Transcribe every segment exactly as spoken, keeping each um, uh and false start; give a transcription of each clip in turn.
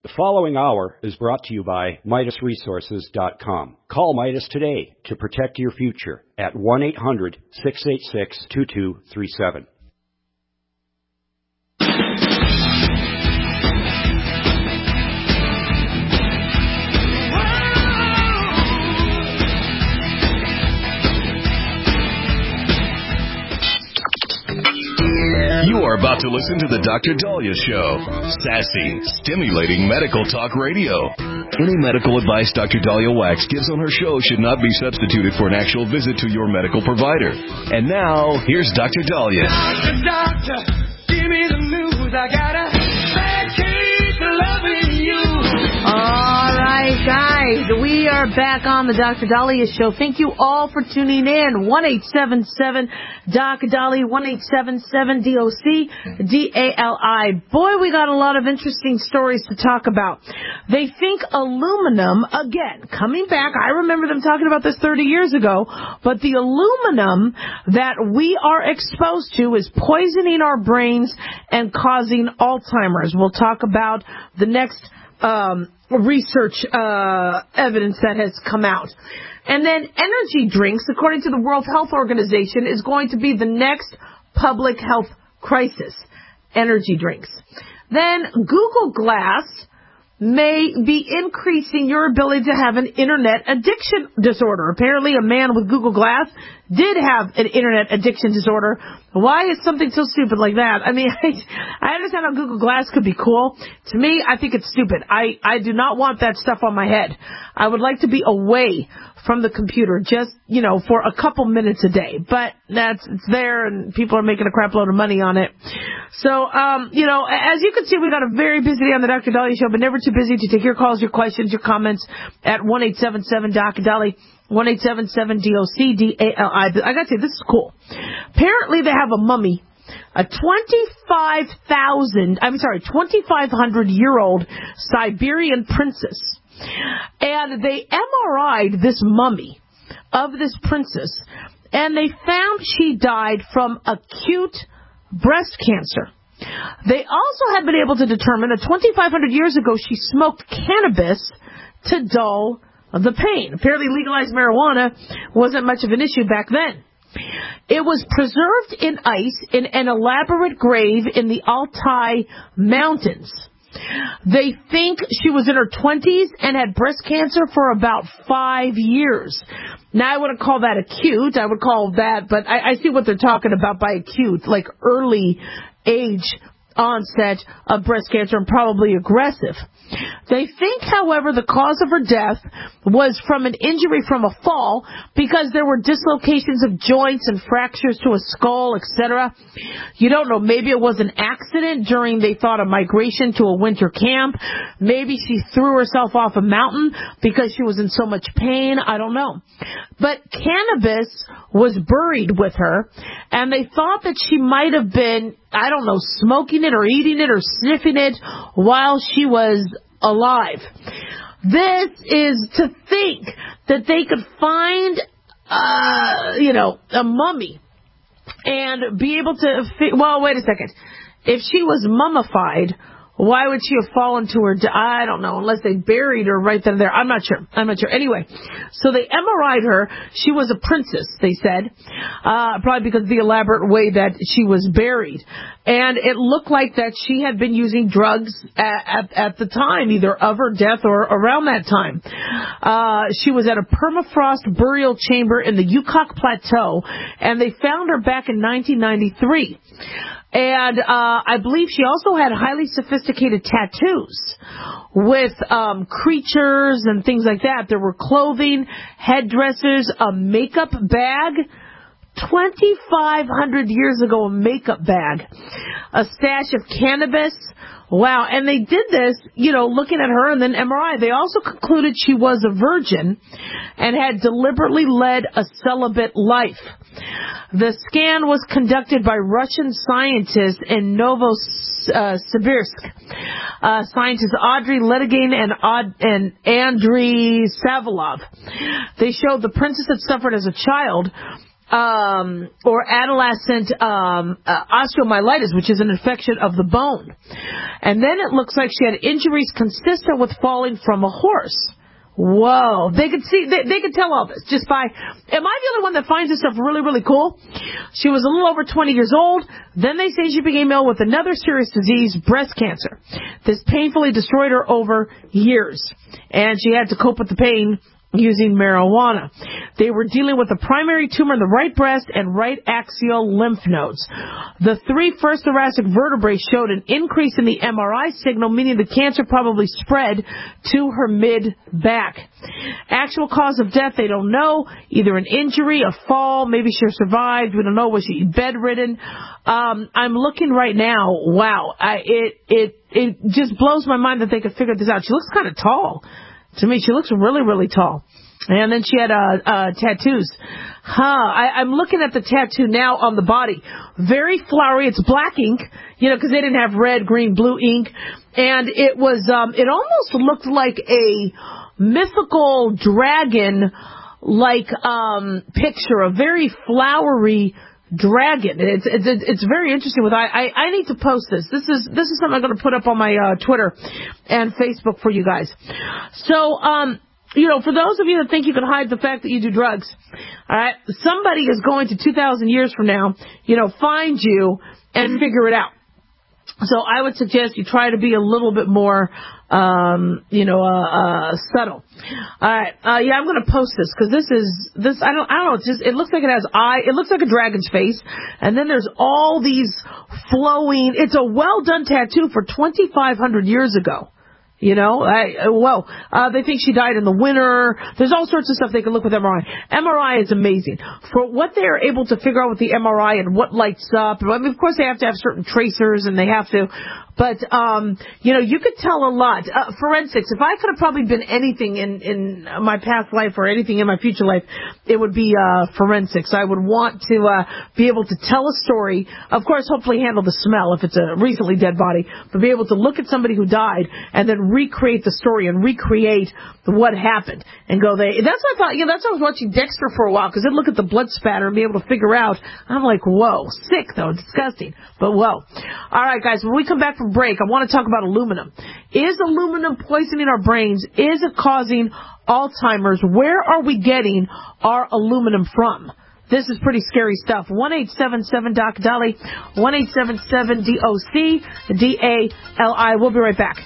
The following hour is brought to you by Midas Resources dot com. Call Midas today to protect your future at one eight hundred, six eight six, two two three seven. You are about to listen to the Doctor Dahlia Show. Sassy, stimulating medical talk radio. Any medical advice Doctor Dahlia Wax gives on her show should not be substituted for an actual visit to your medical provider. And now, here's Doctor Dahlia. Doctor, doctor, give me the news. I got a bad case of loving you. All right, guys, we are back on the Doctor Dahlia Show. Thank you all for tuning in. one eight seven seven Doctor Dahlia, one eight seven seven D O C D A L I. Boy, we got a lot of interesting stories to talk about. They think aluminum, again, coming back, I remember them talking about this thirty years ago, but the aluminum that we are exposed to is poisoning our brains and causing Alzheimer's. We'll talk about the next um, research uh, evidence that has come out. And then energy drinks, according to the World Health Organization, is going to be the next public health crisis. Energy drinks. Then Google Glass may be increasing your ability to have an internet addiction disorder. Apparently a man with Google Glass did have an internet addiction disorder. Why is something so stupid like that? I mean, I, I understand how Google Glass could be cool. To me, I think it's stupid. I, I do not want that stuff on my head. I would like to be away from the computer just, you know, for a couple minutes a day. But that's, it's there and people are making a crap load of money on it. So, um, you know, as you can see, we got a very busy day on the Doctor Dahlia Show, but never too busy to take your calls, your questions, your comments at one eight seven seven Doctor Dahlia, one eight seven seven D O C D A L I. I gotta say, this is cool. Apparently they have a mummy, a twenty-five thousand, I'm sorry, twenty-five hundred year old Siberian princess. And they M R I'd this mummy of this princess, and they found she died from acute breast cancer. They also have been able to determine that twenty-five hundred years ago she smoked cannabis to dull the pain. Apparently legalized marijuana wasn't much of an issue back then. It was preserved in ice in an elaborate grave in the Altai Mountains. They think she was in her twenties and had breast cancer for about five years. Now, I wouldn't call that acute. I would call that, but I, I see what they're talking about by acute, like early age onset of breast cancer and probably aggressive. They think, however, the cause of her death was from an injury from a fall because there were dislocations of joints and fractures to a skull, et cetera. You don't know. Maybe it was an accident during, they thought, a migration to a winter camp. Maybe she threw herself off a mountain because she was in so much pain. I don't know. But cannabis was buried with her, and they thought that she might have been, I don't know, smoking it or eating it or sniffing it while she was alive. This is to think that they could find, uh, you know, a mummy and be able to, fi- well, wait a second. If she was mummified, why would she have fallen to her? De- I don't know, unless they buried her right then and there. I'm not sure. I'm not sure. Anyway, so they M R I'd her. She was a princess, they said, uh, probably because of the elaborate way that she was buried. And it looked like that she had been using drugs at, at, at the time, either of her death or around that time. Uh, she was at a permafrost burial chamber in the Yukok Plateau, and they found her back in nineteen ninety-three. And uh, I believe she also had highly sophisticated tattoos with um, creatures and things like that. There were clothing, headdresses, a makeup bag. twenty-five hundred years ago, a makeup bag. A stash of cannabis. Wow. And they did this, you know, looking at her and then M R I. They also concluded she was a virgin and had deliberately led a celibate life. The scan was conducted by Russian scientists in Novosibirsk. Uh, scientists Audrey Letygin and, Aud- and Andrei Savilov. They showed the princess had suffered as a child um, or adolescent um, uh, osteomyelitis, which is an infection of the bone. And then it looks like she had injuries consistent with falling from a horse. Whoa. They could see, they, they could tell all this just by, am I the only one that finds this stuff really, really cool? She was a little over twenty years old. Then they say she became ill with another serious disease, breast cancer. This painfully destroyed her over years. And she had to cope with the pain using marijuana. They were dealing with a primary tumor in the right breast and right axial lymph nodes. The three first thoracic vertebrae showed an increase in the M R I signal, meaning the cancer probably spread to her mid-back. Actual cause of death, they don't know. Either an injury, a fall, maybe she survived. We don't know. Was she bedridden? Um, I'm looking right now. Wow. I, it, it, it just blows my mind that they could figure this out. She looks kind of tall. To me, she looks really, really tall. And then she had uh, uh, tattoos. Huh. I, I'm looking at the tattoo now on the body. Very flowery. It's black ink, you know, because they didn't have red, green, blue ink. And it was, um, it almost looked like a mythical dragon, like um, picture, a very flowery dragon. It's it's it's very interesting. With I, I I need to post this. This is this is something I'm going to put up on my uh, Twitter and Facebook for you guys. So um you know, for those of you that think you can hide the fact that you do drugs, all right, somebody is going to two thousand years from now, you know, find you and figure it out. So I would suggest you try to be a little bit more, um, you know, uh, uh, subtle. All right, uh, yeah, I'm going to post this because this is this. I don't, I don't know. It's just, it looks like it has eye. It looks like a dragon's face, and then there's all these flowing. It's a well done tattoo for twenty-five hundred years ago. You know, I, well, uh, they think she died in the winter. There's all sorts of stuff they can look with M R I. M R I is amazing. For what they're able to figure out with the M R I and what lights up, I mean, of course they have to have certain tracers and they have to, but, um, you know, you could tell a lot. Uh, forensics, if I could have probably been anything in, in my past life or anything in my future life, it would be, uh, forensics. I would want to, uh, be able to tell a story, of course, hopefully handle the smell if it's a recently dead body, but be able to look at somebody who died and then recreate the story and recreate what happened and go there. That's what I thought, you know, that's why I was watching Dexter for a while, because I'd look at the blood spatter and be able to figure out. I'm like, whoa, sick though, disgusting, but whoa. All right, guys, when we come back from break, I want to talk about aluminum. Is aluminum poisoning our brains? Is it causing Alzheimer's? Where are we getting our aluminum from? This is pretty scary stuff. one eight seven seven D O C D A L I, one eight seven seven D O C D A L I. We'll be right back.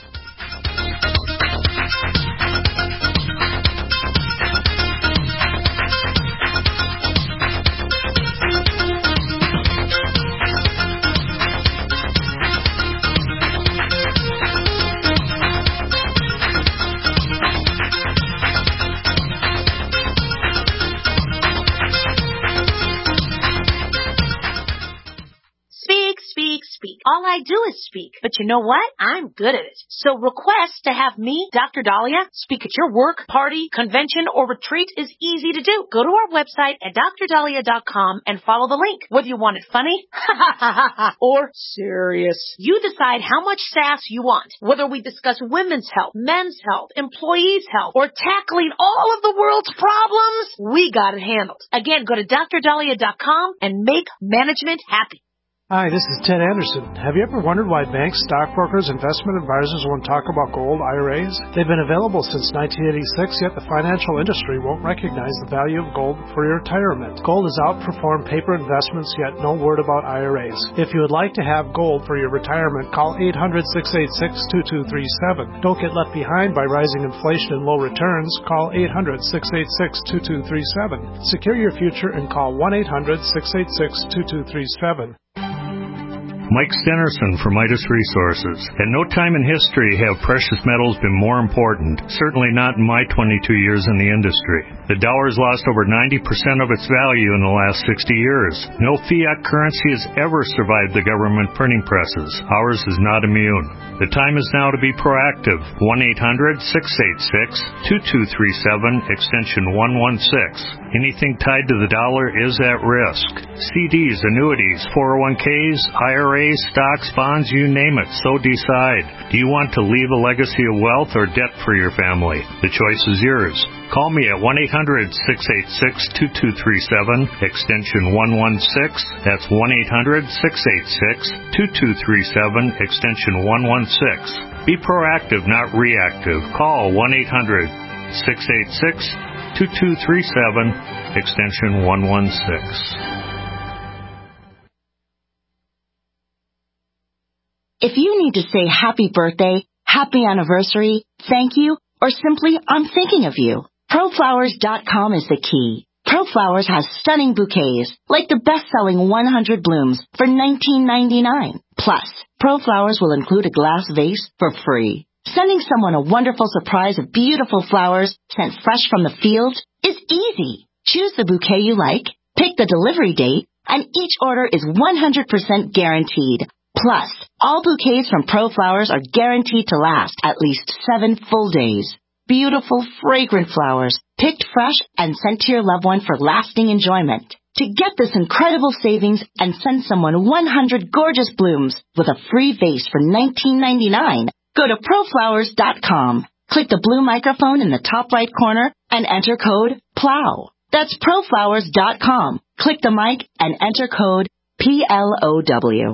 All I do is speak. But you know what? I'm good at it. So request to have me, Doctor Dahlia, speak at your work, party, convention, or retreat is easy to do. Go to our website at D R dahlia dot com and follow the link. Whether you want it funny or serious, you decide how much sass you want. Whether we discuss women's health, men's health, employees' health, or tackling all of the world's problems, we got it handled. Again, go to D R dahlia dot com and make management happy. Hi, this is Ted Anderson. Have you ever wondered why banks, stockbrokers, investment advisors won't talk about gold I R As? They've been available since nineteen eighty-six, yet the financial industry won't recognize the value of gold for your retirement. Gold has outperformed paper investments, yet no word about I R As. If you would like to have gold for your retirement, call eight hundred, six eight six, two two three seven. Don't get left behind by rising inflation and low returns. Call eight hundred, six eight six, two two three seven. Secure your future and call one eight hundred, six eight six, two two three seven. Mike Stenerson for Midas Resources. At no time in history have precious metals been more important, certainly not in my twenty-two years in the industry. The dollar has lost over ninety percent of its value in the last sixty years. No fiat currency has ever survived the government printing presses. Ours is not immune. The time is now to be proactive. one eight hundred, six eight six, two two three seven, extension one one six. Anything tied to the dollar is at risk. C Ds, annuities, four oh one Ks, I R As, stocks, bonds, you name it. So decide. Do you want to leave a legacy of wealth or debt for your family? The choice is yours. Call me at one eight hundred, six eight six, two two three seven, extension one one six. That's one eight hundred, six eight six, two two three seven, extension one one six. Be proactive, not reactive. Call one eight hundred, six eight six, two two three seven, extension one one six. If you need to say happy birthday, happy anniversary, thank you, or simply I'm thinking of you, pro flowers dot com is the key. ProFlowers has stunning bouquets, like the best-selling one hundred blooms for nineteen ninety-nine. Plus, ProFlowers will include a glass vase for free. Sending someone a wonderful surprise of beautiful flowers sent fresh from the field is easy. Choose the bouquet you like, pick the delivery date, and each order is one hundred percent guaranteed. Plus, all bouquets from ProFlowers are guaranteed to last at least seven full days. Beautiful, fragrant flowers, picked fresh and sent to your loved one for lasting enjoyment. To get this incredible savings and send someone one hundred gorgeous blooms with a free vase for nineteen ninety-nine, go to pro flowers dot com. Click the blue microphone in the top right corner and enter code PLOW. That's pro flowers dot com. Click the mic and enter code P L O W.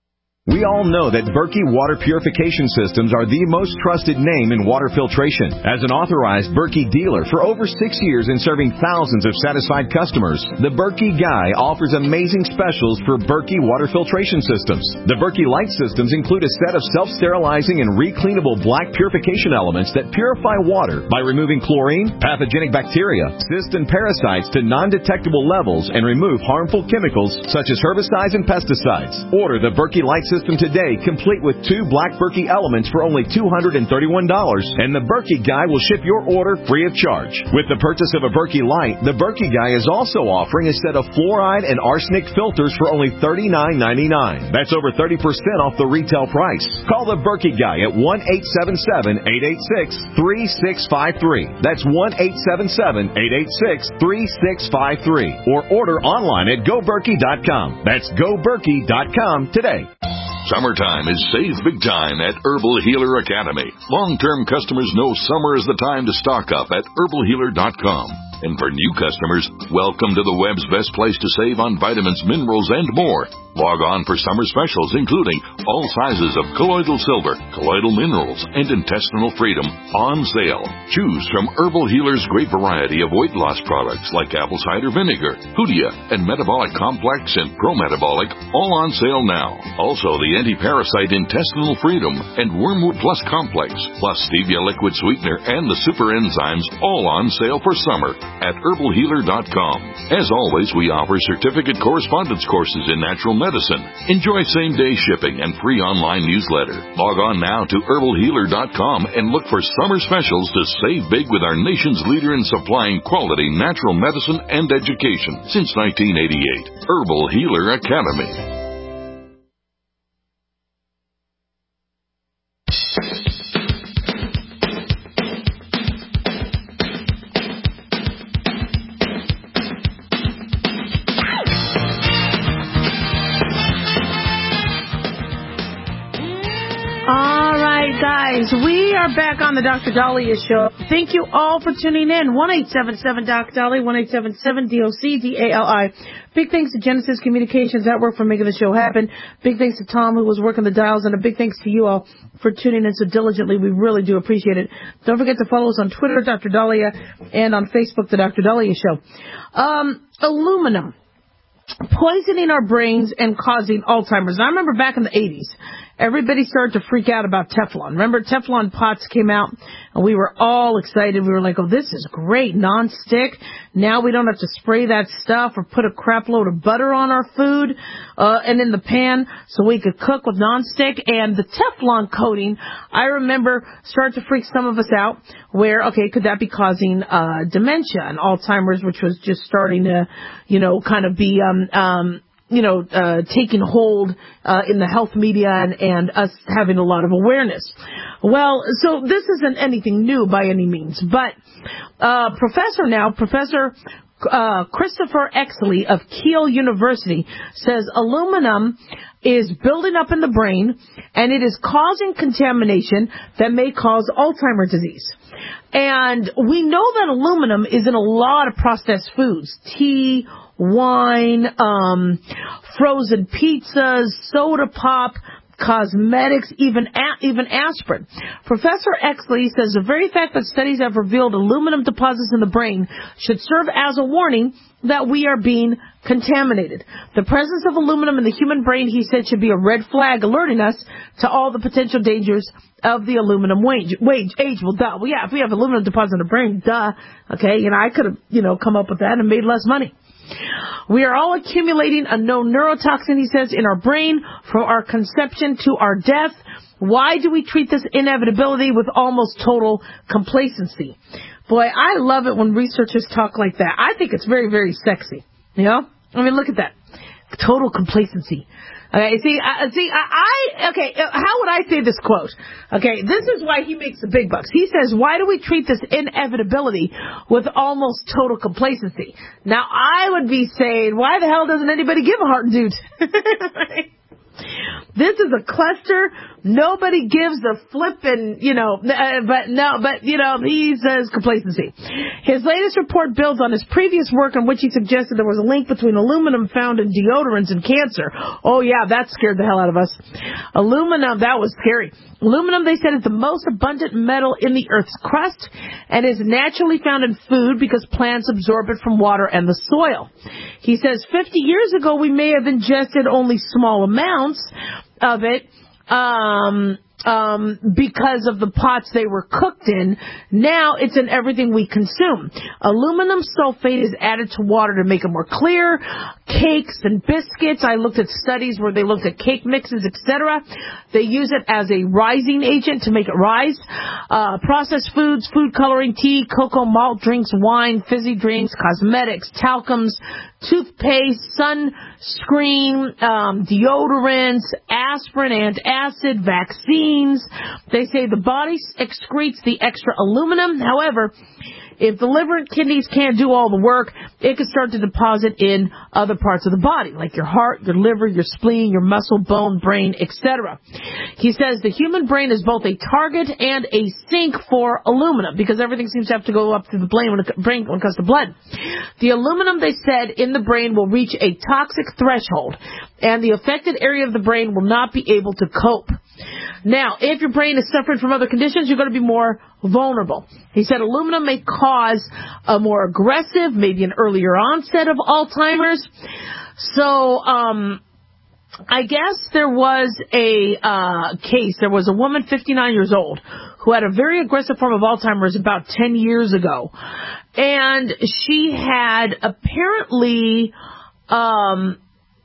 We all know that Berkey Water Purification Systems are the most trusted name in water filtration. As an authorized Berkey dealer for over six years and serving thousands of satisfied customers, the Berkey Guy offers amazing specials for Berkey Water Filtration Systems. The Berkey Light Systems include a set of self-sterilizing and recleanable black purification elements that purify water by removing chlorine, pathogenic bacteria, cysts, and parasites to non-detectable levels and remove harmful chemicals such as herbicides and pesticides. Order the Berkey Light System today, complete with two black Berkey elements for only two hundred thirty-one dollars, and the Berkey Guy will ship your order free of charge. With the purchase of a Berkey Light, the Berkey Guy is also offering a set of fluoride and arsenic filters for only thirty-nine ninety-nine. That's over thirty percent off the retail price. Call the Berkey Guy at one eight seven seven, eight eight six, three six five three. That's one eight seven seven, eight eight six, three six five three. Or order online at go berkey dot com. That's go berkey dot com today. Summertime is save big time at Herbal Healer Academy. Long-term customers know summer is the time to stock up at herbal healer dot com. And for new customers, welcome to the web's best place to save on vitamins, minerals, and more. Log on for summer specials, including all sizes of colloidal silver, colloidal minerals, and intestinal freedom on sale. Choose from Herbal Healer's great variety of weight loss products like apple cider vinegar, Hoodia, and Metabolic Complex and Pro-Metabolic, all on sale now. Also, the anti-parasite intestinal freedom and Wormwood Plus Complex, plus stevia liquid sweetener and the super enzymes, all on sale for summer at herbal healer dot com. As always, we offer certificate correspondence courses in natural medicine. Enjoy same-day shipping and free online newsletter. Log on now to herbal healer dot com and look for summer specials to save big with our nation's leader in supplying quality natural medicine and education since nineteen eighty-eight. Herbal Healer Academy. Guys, we are back on the Doctor Dahlia Show. Thank you all for tuning in. one eight seven seven Doc Dolly, one eight seven seven D O C D A L I. Big thanks to Genesis Communications Network for making the show happen. Big thanks to Tom, who was working the dials, and a big thanks to you all for tuning in so diligently. We really do appreciate it. Don't forget to follow us on Twitter, Doctor Dahlia, and on Facebook, the Doctor Dahlia Show. Um, aluminum. Poisoning our brains and causing Alzheimer's. Now, I remember back in the eighties, everybody started to freak out about Teflon. Remember, Teflon pots came out, and we were all excited. We were like, oh, this is great, non-stick. Now we don't have to spray that stuff or put a crap load of butter on our food uh, and in the pan so we could cook with non-stick. And the Teflon coating, I remember, started to freak some of us out where, okay, could that be causing uh, dementia and Alzheimer's, which was just starting to, you know, kind of be um, um, you know, uh, taking hold uh, in the health media and, and us having a lot of awareness. Well, so this isn't anything new by any means, but uh, Professor now, Professor uh, Christopher Exley of Keele University says aluminum is building up in the brain, and it is causing contamination that may cause Alzheimer's disease. And we know that aluminum is in a lot of processed foods, tea, wine, um, frozen pizzas, soda pop, cosmetics, even a- even aspirin. Professor Exley says the very fact that studies have revealed aluminum deposits in the brain should serve as a warning that we are being contaminated. The presence of aluminum in the human brain, he said, should be a red flag alerting us to all the potential dangers of the aluminum wage, wage age. Well, duh. Well, yeah, if we have aluminum deposits in the brain, duh. Okay, you know, I could have, you know, come up with that and made less money. We are all accumulating a known neurotoxin, he says, in our brain from our conception to our death. Why do we treat this inevitability with almost total complacency? Boy, I love it when researchers talk like that. I think it's very, very sexy. You know? I mean, look at that. Total complacency. Okay, see, I, see, I, I, okay, how would I say this quote? Okay, this is why he makes the big bucks. He says, why do we treat this inevitability with almost total complacency? Now, I would be saying, why the hell doesn't anybody give a heart, dude? This is a cluster. Nobody gives a flippin', you know, uh, but no, but, you know, he says complacency. His latest report builds on his previous work in which he suggested there was a link between aluminum found in deodorants and cancer. Oh, yeah, that scared the hell out of us. Aluminum, that was scary. Aluminum, they said, is the most abundant metal in the Earth's crust and is naturally found in food because plants absorb it from water and the soil. He says fifty years ago we may have ingested only small amounts of it, um, um, because of the pots they were cooked in. Now it's in everything we consume. Aluminum sulfate is added to water to make it more clear. Cakes and biscuits, I looked at studies where they looked at cake mixes, et cetera. They use it as a rising agent to make it rise. Uh, processed foods, food coloring, tea, cocoa, malt drinks, wine, fizzy drinks, cosmetics, talcums, toothpaste, sunscreen, um, deodorants, aspirin, antacid, vaccines. They say the body excretes the extra aluminum. However, if the liver and kidneys can't do all the work, it can start to deposit in other parts of the body, like your heart, your liver, your spleen, your muscle, bone, brain, et cetera. He says the human brain is both a target and a sink for aluminum because everything seems to have to go up through the brain when it, brain when it comes to blood. The aluminum, they said, in the brain will reach a toxic threshold, and the affected area of the brain will not be able to cope. Now, if your brain is suffering from other conditions, you're going to be more vulnerable. He said aluminum may cause a more aggressive, maybe an earlier onset of Alzheimer's. So, um, I guess there was a uh, case. There was a woman, fifty-nine years old, who had a very aggressive form of Alzheimer's about ten years ago. And she had apparently... Um,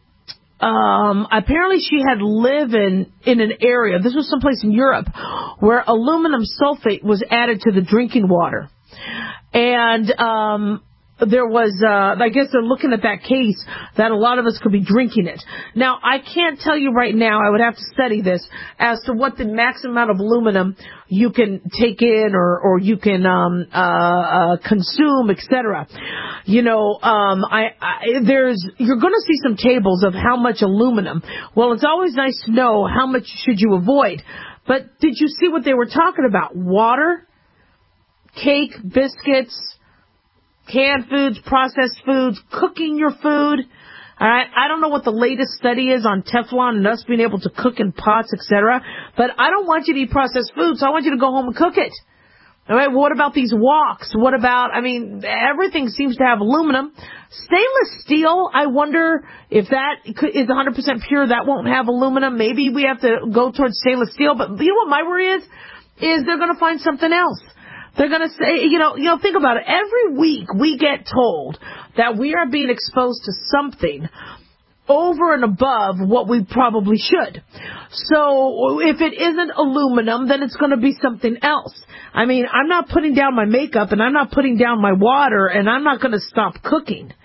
Um, apparently she had lived in, in an area, this was someplace in Europe, where aluminum sulfate was added to the drinking water. And, um, there was, uh, I guess they're looking at that case that a lot of us could be drinking it. Now, I can't tell you right now, I would have to study this, as to what the maximum amount of aluminum you can take in or, or you can, um, uh, uh, consume, et cetera. You know, um, I, I, there's, you're gonna see some tables of how much aluminum. Well, it's always nice to know how much should you avoid. But did you see what they were talking about? Water, cake, biscuits, canned foods, processed foods, cooking your food. All right, I don't know what the latest study is on Teflon and us being able to cook in pots, et cetera. But I don't want you to eat processed food, so I want you to go home and cook it. All right, what about these woks? What about, I mean, everything seems to have aluminum. Stainless steel, I wonder if that is one hundred percent pure. That won't have aluminum. Maybe we have to go towards stainless steel. But you know what my worry is? Is they're going to find something else. They're going to say, you know, you know, think about it. Every week we get told that we are being exposed to something over and above what we probably should. So if it isn't aluminum, then it's going to be something else. I mean, I'm not putting down my makeup and I'm not putting down my water and I'm not going to stop cooking.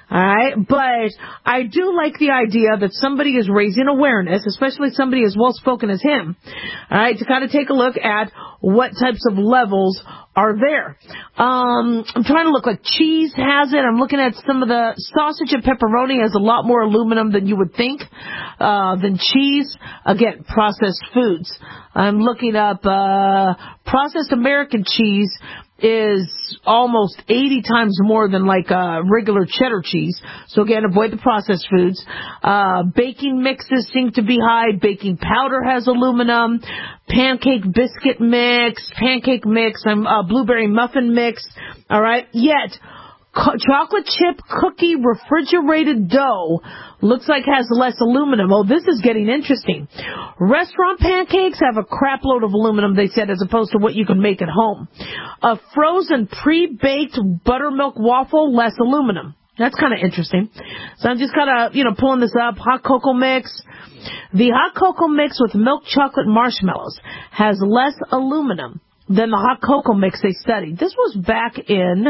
All right, but I do like the idea that somebody is raising awareness, especially somebody as well-spoken as him, all right, to kind of take a look at what types of levels are there. Um, I'm trying to look like cheese has it. I'm looking at some of the sausage and pepperoni has a lot more aluminum than you would think, uh, than cheese. Again, processed foods. I'm looking up, uh, processed American cheese is almost eighty times more than like uh, regular cheddar cheese. So again, avoid the processed foods. Uh, baking mixes seem to be high. Baking powder has aluminum. Pancake biscuit mix, pancake mix, um, uh, blueberry muffin mix. All right. Yet, co- chocolate chip cookie refrigerated dough looks like has less aluminum. Oh, this is getting interesting. Restaurant pancakes have a crap load of aluminum, they said, as opposed to what you can make at home. A frozen pre-baked buttermilk waffle, less aluminum. That's kind of interesting. So I'm just kind of, you know, pulling this up. Hot cocoa mix. The hot cocoa mix with milk chocolate marshmallows has less aluminum than the hot cocoa mix they studied. This was back in,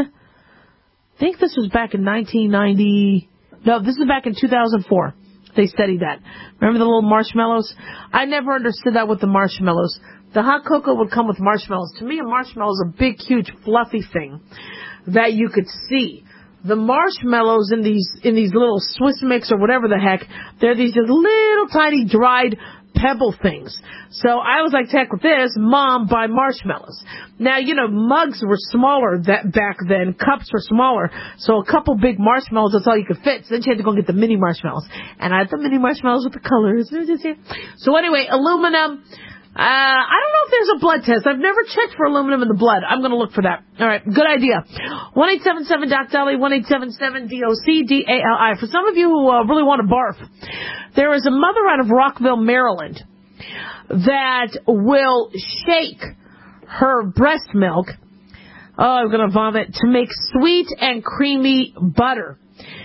I think this was back in nineteen ninety. No, this is back in two thousand four. They studied that. Remember the little marshmallows? I never understood that with the marshmallows. The hot cocoa would come with marshmallows. To me, a marshmallow is a big, huge, fluffy thing that you could see. The marshmallows in these in these little Swiss mix or whatever the heck, they're these just little tiny dried pebble things. So I was like, heck with this, Mom, buy marshmallows. Now, you know, mugs were smaller that back then. Cups were smaller. So a couple big marshmallows, that's all you could fit. So then you had to go get the mini marshmallows. And I had the mini marshmallows with the colors. So anyway, aluminum. Uh, I don't know if there's a blood test. I've never checked for aluminum in the blood. I'm going to look for that. All right, good idea. one eight seven seven Doc Dolly, one eight seven seven D O C D A L I. For some of you who uh, really want to barf, there is a mother out of Rockville, Maryland, that will shake her breast milk, oh, I'm going to vomit, to make sweet and creamy butter.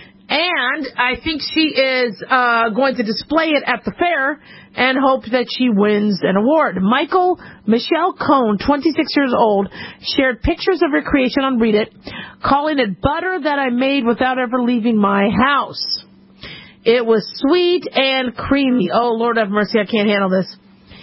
And I think she is uh, going to display it at the fair and hope that she wins an award. Michael Michelle Cohn, twenty-six years old, shared pictures of her creation on Reddit, calling it butter that I made without ever leaving my house. It was sweet and creamy. Oh, Lord have mercy, I can't handle this.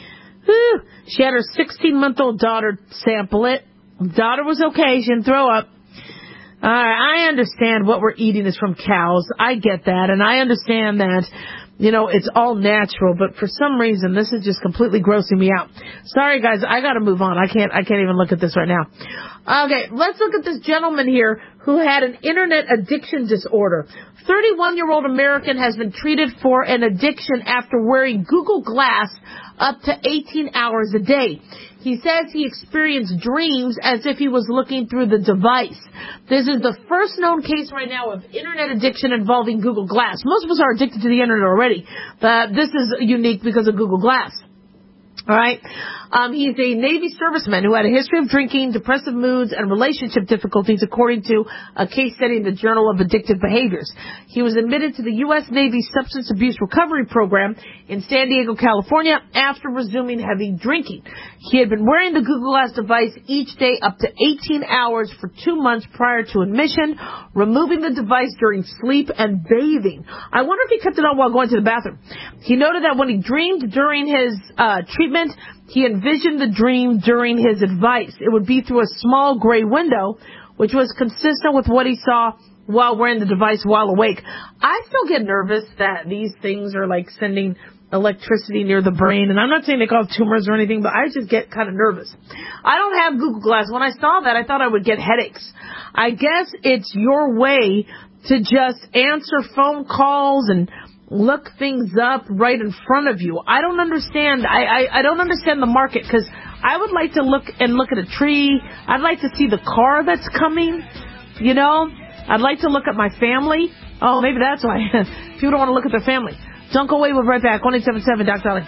Whew. She had her sixteen-month-old daughter sample it. Daughter was okay. She didn't throw up. All right, I understand what we're eating is from cows. I get that, and I understand that, you know, it's all natural, but for some reason, this is just completely grossing me out. Sorry, guys, I gotta move on. I can't, I can't even look at this right now. Okay, let's look at this gentleman here who had an internet addiction disorder. thirty-one-year-old American has been treated for an addiction after wearing Google Glass up to eighteen hours a day. He says he experienced dreams as if he was looking through the device. This is the first known case right now of internet addiction involving Google Glass. Most of us are addicted to the internet already, but this is unique because of Google Glass. All right. Um, he's a Navy serviceman who had a history of drinking, depressive moods, and relationship difficulties, according to a case study in the Journal of Addictive Behaviors. He was admitted to the U S Navy Substance Abuse Recovery Program in San Diego, California, after resuming heavy drinking. He had been wearing the Google Glass device each day up to eighteen hours for two months prior to admission, removing the device during sleep and bathing. I wonder if he kept it on while going to the bathroom. He noted that when he dreamed during his uh, treatment, he envisioned the dream during his advice. It would be through a small gray window, which was consistent with what he saw while wearing the device while awake. I still get nervous that these things are like sending electricity near the brain, and I'm not saying they cause tumors or anything, but I just get kind of nervous. I don't have Google Glass. When I saw that, I thought I would get headaches. I guess it's your way to just answer phone calls and look things up right in front of you. I don't understand. I, I, I don't understand the market, because I would like to look and look at a tree. I'd like to see the car that's coming. You know, I'd like to look at my family. Oh, maybe that's why people don't want to look at their family. Don't go away. We'll be right back. one eight seven seven Doc Dolly.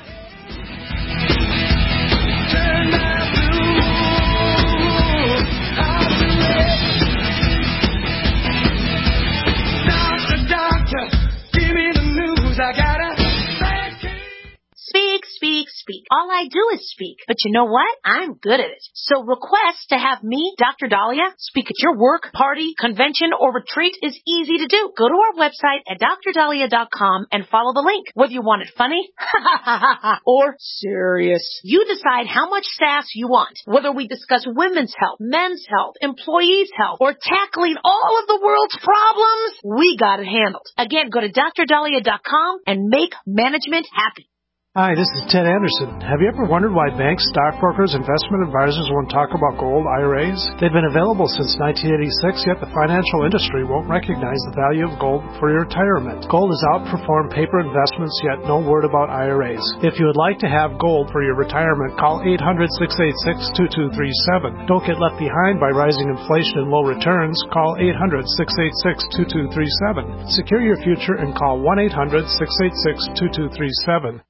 Speak, speak, speak. all I do is speak. But you know what? I'm good at it. So request to have me, Doctor Dahlia, speak at your work, party, convention, or retreat is easy to do. Go to our website at dr dahlia dot com and follow the link. Whether you want it funny or serious, you decide how much sass you want. Whether we discuss women's health, men's health, employees' health, or tackling all of the world's problems, we got it handled. Again, go to dr dahlia dot com and make management happy. Hi, this is Ted Anderson. Have you ever wondered why banks, stockbrokers, investment advisors won't talk about gold I R As? They've been available since nineteen eighty-six, yet the financial industry won't recognize the value of gold for your retirement. Gold has outperformed paper investments, yet no word about I R As. If you would like to have gold for your retirement, call eight hundred, six eight six, two two three seven. Don't get left behind by rising inflation and low returns. Call eight hundred, six eight six, two two three seven. Secure your future and call one eight hundred, six eight six, two two three seven.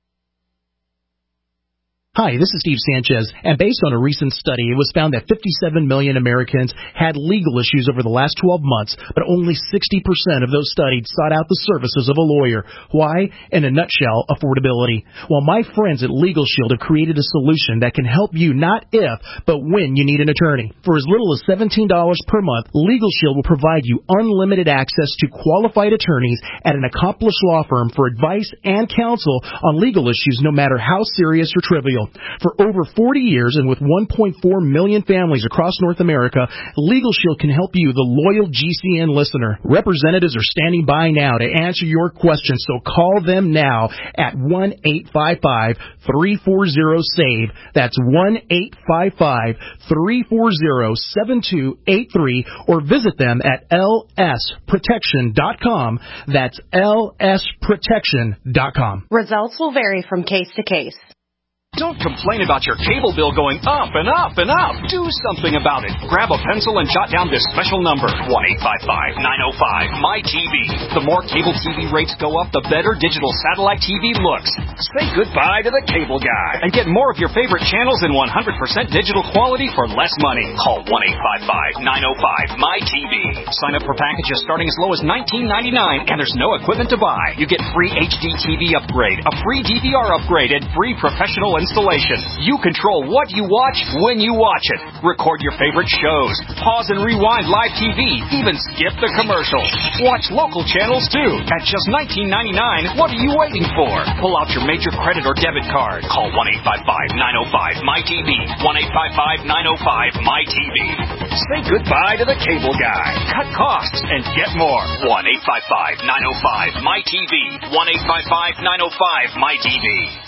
Hi, this is Steve Sanchez, and based on a recent study, it was found that fifty-seven million Americans had legal issues over the last twelve months, but only sixty percent of those studied sought out the services of a lawyer. Why? In a nutshell, affordability. Well, my friends at Legal Shield have created a solution that can help you not if, but when you need an attorney. For as little as seventeen dollars per month, Legal Shield will provide you unlimited access to qualified attorneys at an accomplished law firm for advice and counsel on legal issues, no matter how serious or trivial. For over forty years and with one point four million families across North America, Legal Shield can help you, the loyal G C N listener. Representatives are standing by now to answer your questions, so call them now at one eight five five, three four zero, SAVE. That's one eight five five, three four zero, seven two eight three, or visit them at L S protection dot com. That's L S protection dot com. Results will vary from case to case. Don't complain about your cable bill going up and up and up. Do something about it. Grab a pencil and jot down this special number, one eight five five, nine oh five, M Y T V. The more cable T V rates go up, the better digital satellite T V looks. Say goodbye to the cable guy and get more of your favorite channels in one hundred percent digital quality for less money. Call one eight five five, nine oh five, M Y T V. Sign up for packages starting as low as nineteen ninety-nine, and there's no equipment to buy. You get free H D T V upgrade, a free D V R upgrade, and free professional installation. You control what you watch when you watch it. Record your favorite shows. Pause and rewind live T V. Even skip the commercials. Watch local channels too. At just nineteen ninety-nine, what are you waiting for? Pull out your major credit or debit card. Call one eight five five, nine oh five, M Y T V. one eight five five, nine oh five, M Y T V. Say goodbye to the cable guy. Cut costs and get more. one eight five five, nine oh five, M Y T V. one eight five five, nine oh five, M Y T V.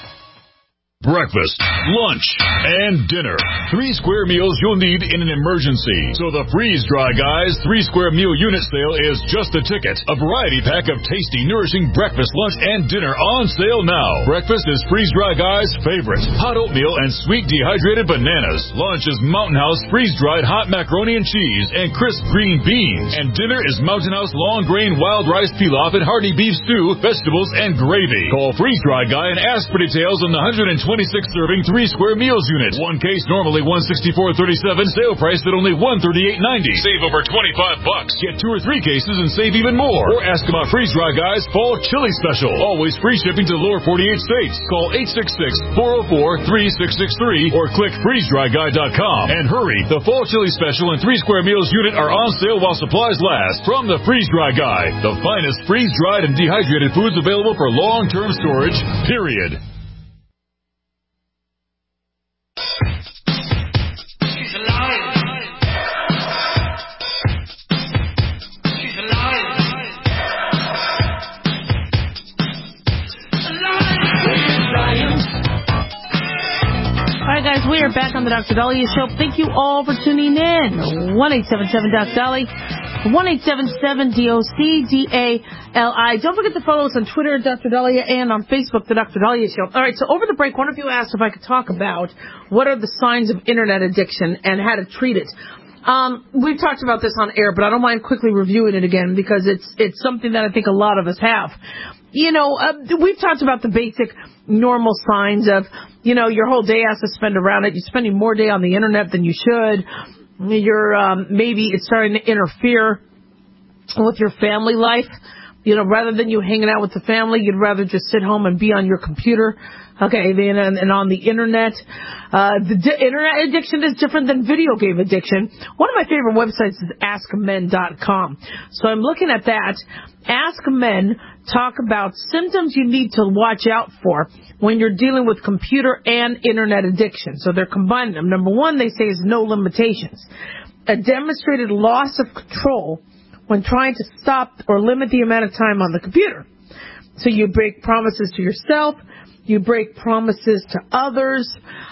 Breakfast, lunch, and dinner. Three square meals you'll need in an emergency. So the Freeze Dry Guys three square meal unit sale is just a ticket. A variety pack of tasty, nourishing breakfast, lunch, and dinner on sale now. Breakfast is Freeze Dry Guys' favorite. Hot oatmeal and sweet dehydrated bananas. Lunch is Mountain House freeze-dried hot macaroni and cheese and crisp green beans. And dinner is Mountain House long grain wild rice pilaf and hearty beef stew, vegetables, and gravy. Call Freeze Dry Guy and ask for details on the one hundred twenty-six serving three square meals unit. One case normally one sixty-four thirty-seven, sale price at only one thirty-eight ninety. Save over twenty-five bucks. Get two or three cases and save even more. Or ask about Freeze Dry Guys Fall Chili Special. Always free shipping to the lower forty-eight states. Call eight six six, four oh four, three six six three or click freeze dry guy dot com. And hurry, the Fall Chili Special and three square meals unit are on sale while supplies last. From the Freeze Dry Guy, the finest freeze-dried and dehydrated foods available for long-term storage, period. Guys, we are back on the Doctor Dahlia Show. Thank you all for tuning in. one eight seven seven Doc Dolly, one eight seven seven D O C D A L I. Don't forget to follow us on Twitter, Doctor Dahlia, and on Facebook, the Doctor Dahlia Show. All right, so over the break, one of you asked if I could talk about what are the signs of internet addiction and how to treat it. Um, we've talked about this on air, but I don't mind quickly reviewing it again because it's it's something that I think a lot of us have. You know, uh, we've talked about the basic normal signs of, you know, your whole day has to spend around it. You're spending more day on the internet than you should. You're, um, maybe it's starting to interfere with your family life. You know, rather than you hanging out with the family, you'd rather just sit home and be on your computer. Okay, and, and on the internet. Uh, the di- internet addiction is different than video game addiction. One of my favorite websites is ask men dot com. So I'm looking at that. Ask Men talk about symptoms you need to watch out for when you're dealing with computer and internet addiction. So they're combining them. Number one, they say, is no limitations. A demonstrated loss of control when trying to stop or limit the amount of time on the computer. So you break promises to yourself. You break promises to others.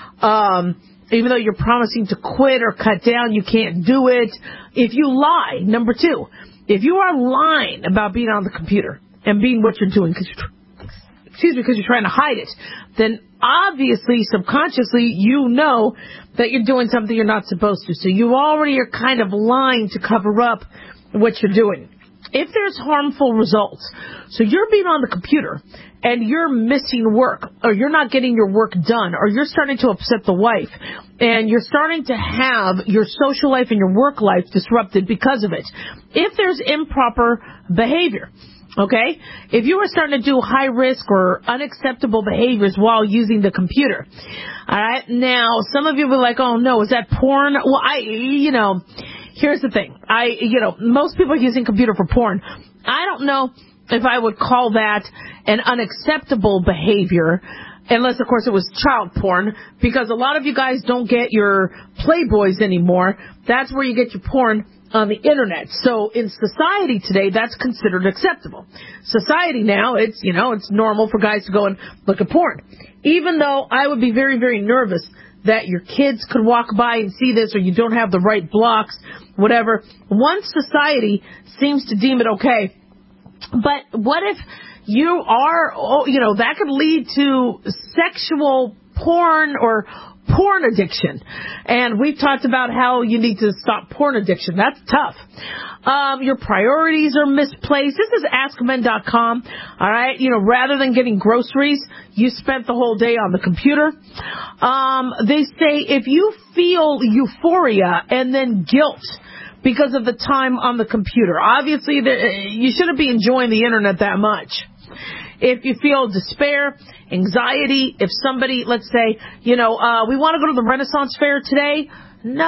Um, even though you're promising to quit or cut down, you can't do it. If you lie, number two, if you are lying about being on the computer and being what you're doing, cause you're, excuse me, because you're trying to hide it, then obviously, subconsciously, you know that you're doing something you're not supposed to. So you already are kind of lying to cover up what you're doing. If there's harmful results, so you're being on the computer and you're missing work, or you're not getting your work done, or you're starting to upset the wife, and you're starting to have your social life and your work life disrupted because of it. If there's improper behavior, okay, if you are starting to do high risk or unacceptable behaviors while using the computer, all right, now some of you will be like, oh no, is that porn? Well, I, you know, here's the thing. I, you know, most people are using computer for porn. I don't know if I would call that an unacceptable behavior, unless, of course, it was child porn, because a lot of you guys don't get your Playboys anymore. That's where you get your porn on the internet. So in society today, that's considered acceptable. Society now, it's, you know, it's normal for guys to go and look at porn. Even though I would be very, very nervous that your kids could walk by and see this, or you don't have the right blocks, whatever. Once society seems to deem it okay, but what if you are, oh, you know, that could lead to sexual porn or porn addiction. And we've talked about how you need to stop porn addiction. That's tough. Um, your priorities are misplaced. This is ask men dot com. All right. You know, rather than getting groceries, you spent the whole day on the computer. Um, they say if you feel euphoria and then guilt because of the time on the computer, obviously the, you shouldn't be enjoying the internet that much. If you feel despair, anxiety, if somebody, let's say, you know, uh, we want to go to the Renaissance Fair today. No,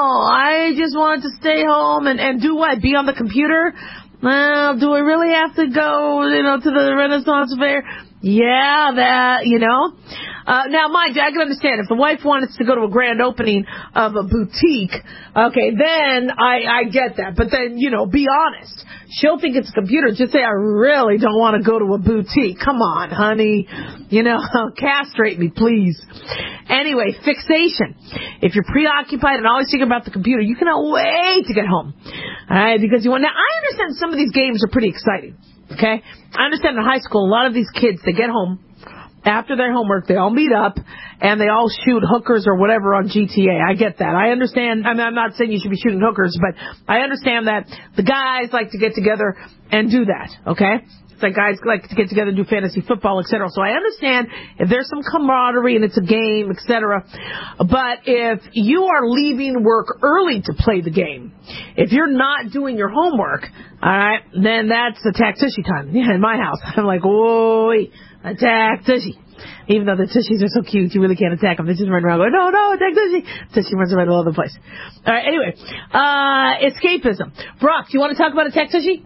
I just wanted to stay home and, and do what? Be on the computer? Well, do I really have to go, you know, to the Renaissance Fair? Yeah, that, you know. Uh, now, mind you, I can understand if the wife wanted to go to a grand opening of a boutique, okay, then I, I get that. But then, you know, be honest. She'll think it's a computer. Just say, I really don't want to go to a boutique. Come on, honey. You know, castrate me, please. Anyway, fixation. If you're preoccupied and always thinking about the computer, you cannot wait to get home. All right, because you want. Now, I understand some of these games are pretty exciting. Okay? I understand in high school, a lot of these kids, they get home after their homework, they all meet up, and they all shoot hookers or whatever on G T A. I get that. I understand. I mean, I'm not saying you should be shooting hookers, but I understand that the guys like to get together and do that, okay? It's like guys like to get together and do fantasy football, et cetera. So I understand if there's some camaraderie and it's a game, et cetera. But if you are leaving work early to play the game, if you're not doing your homework, all right, then that's attack tushy time. Yeah, in my house. I'm like, whoa, attack tushy. Even though the tushies are so cute, you really can't attack them. They just run around going, no, no, attack tushy. Tushy runs around all over the place. All right, anyway, uh, escapism. Brock, do you want to talk about attack tushy?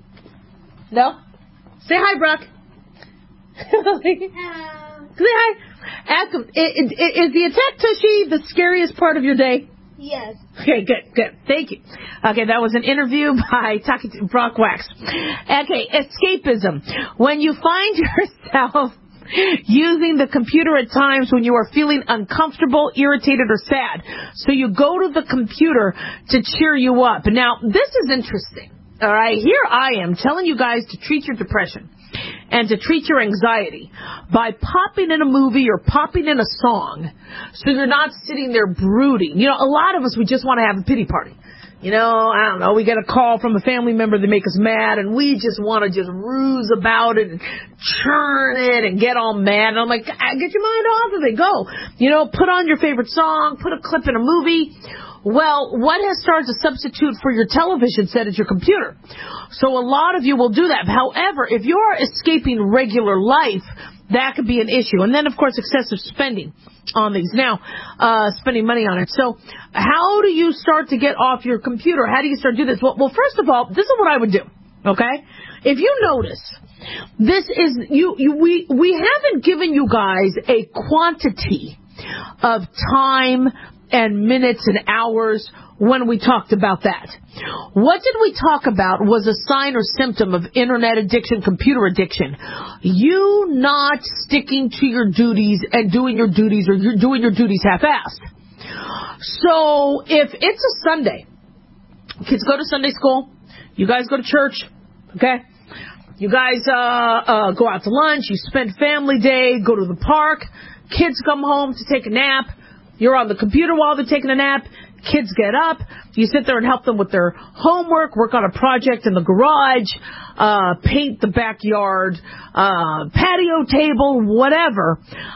No? Say hi, Brock. Hello. Say hi. Ask him, is, is the attack tushy the scariest part of your day? Yes. Okay, good, good. Thank you. Okay, that was an interview by talking to Brock Wax. Okay, escapism. When you find yourself using the computer at times when you are feeling uncomfortable, irritated, or sad, so you go to the computer to cheer you up. Now, this is interesting. All right, here I am telling you guys to treat your depression and to treat your anxiety by popping in a movie or popping in a song so you're not sitting there brooding. You know, a lot of us, we just want to have a pity party. You know, I don't know, we get a call from a family member that make us mad, and we just want to just ruse about it and churn it and get all mad. And I'm like, get your mind off of it. Go. You know, put on your favorite song, put a clip in a movie. Well, what has started to substitute for your television set is your computer. So a lot of you will do that. However, if you're escaping regular life, that could be an issue. And then, of course, excessive spending on these. Now, uh, spending money on it. So how do you start to get off your computer? How do you start to do this? Well, well, first of all, this is what I would do, okay? If you notice, this is, you, you we, we haven't given you guys a quantity of time and minutes and hours when we talked about that. What did we talk about was a sign or symptom of internet addiction, computer addiction. You not sticking to your duties and doing your duties, or you're doing your duties half-assed. So if it's a Sunday, kids go to Sunday school, you guys go to church, okay? You guys uh, uh, go out to lunch, you spend family day, go to the park, kids come home to take a nap, you're on the computer while they're taking a nap, kids get up, you sit there and help them with their homework, work on a project in the garage, uh, paint the backyard, uh, patio table, whatever.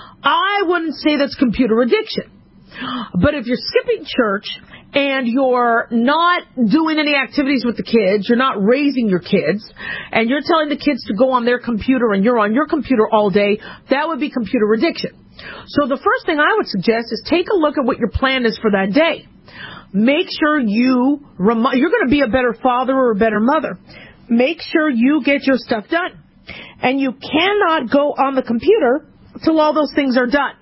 I wouldn't say that's computer addiction. But if you're skipping church and you're not doing any activities with the kids, you're not raising your kids, and you're telling the kids to go on their computer and you're on your computer all day, that would be computer addiction. So the first thing I would suggest is take a look at what your plan is for that day. Make sure you, rem- you're going to be a better father or a better mother. Make sure you get your stuff done. And you cannot go on the computer till all those things are done.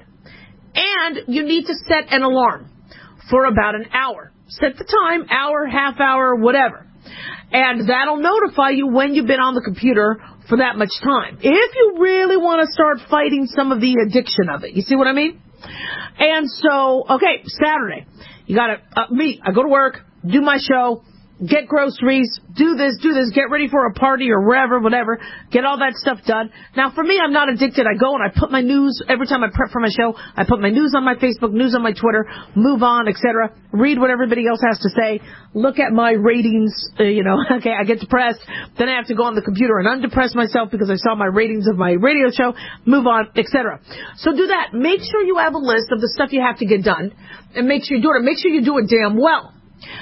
And you need to set an alarm for about an hour. Set the time, hour, half hour, whatever. And that'll notify you when you've been on the computer for that much time. If you really want to start fighting some of the addiction of it. You see what I mean? And so, okay, Saturday. You got to, uh, me, I go to work, do my show, get groceries, do this, do this, get ready for a party or wherever, whatever, get all that stuff done. Now, for me, I'm not addicted. I go and I put my news, every time I prep for my show, I put my news on my Facebook, news on my Twitter, move on, et cetera, read what everybody else has to say, look at my ratings, uh, you know, okay, I get depressed, then I have to go on the computer and undepress myself because I saw my ratings of my radio show, move on, et cetera. So do that. Make sure you have a list of the stuff you have to get done, and make sure you do it, and make sure you do it damn well.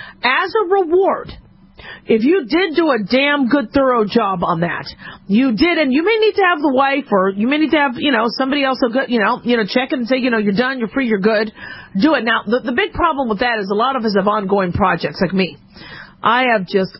As a reward, if you did do a damn good, thorough job on that, you did, and you may need to have the wife, or you may need to have, you know, somebody else, who, you know, you know, check it and say, you know, you're done, you're free, you're good. Do it. Now, the, the big problem with that is a lot of us have ongoing projects, like me. I have just